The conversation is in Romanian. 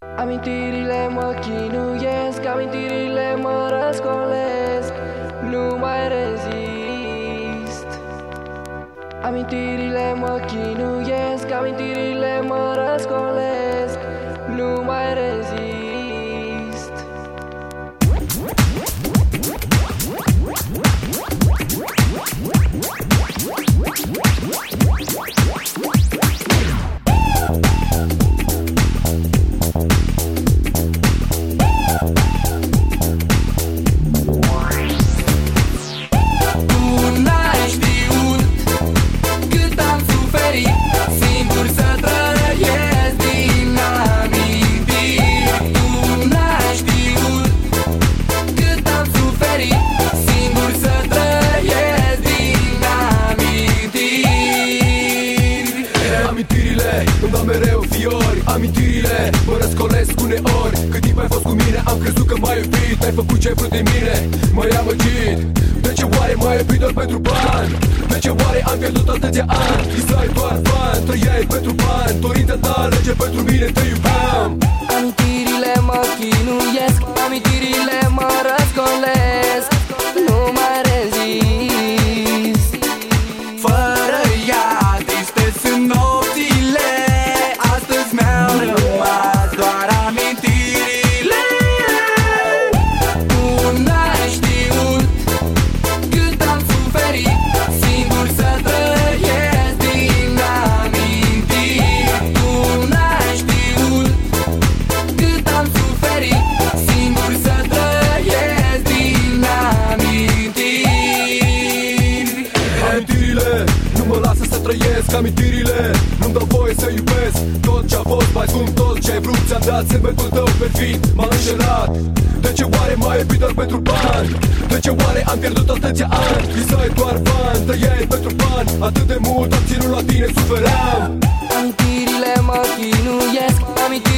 Amintirile mă chinuiesc, amintirile mă răscolesc, nu mai rezist. Amintirile mă chinuiesc, amintirile mă răscolesc, nu mai rezist. Îmi dau mereu fiori, amintirile mă răscolesc uneori. Cât timp ai fost cu mine, am crezut că m-ai iubit. Ai făcut ce-ai vrut de mine, m-ai amăgit. De ce oare m-ai iubit doar pentru bani? De ce oare am pierdut atâția ani? Visai doar bani, trăiai pentru bani. Dorința ta alege pentru mine, te iubeam. Amintirile mă chinuiesc, amintirile mă răscolesc, nu mai rezist. Fără ea, triste sunt nopțile, astăzi mi-au rămas doar amintirile. Tu n-ai știut cât am suferit, singur să trăiesc din amintiri. Tu n-ai știut cât am suferit, singur să trăiesc din amintiri. Amintirile nu mă lasă să trăiesc, amintirile nu-mi dau voie să iubesc. Tot ce-a fost mai scump, tot ce-ai vrut ți-am dat. Sâmbetul tău perfid m-a înșelat. De ce oare m-ai iubit doar pentru bani? De ce oare am pierdut atâția ani? Visai doar bani, trăiai pentru bani. Atât de mult am ținut la tine, sufeream. Amintirile mă chinuiesc, amintirile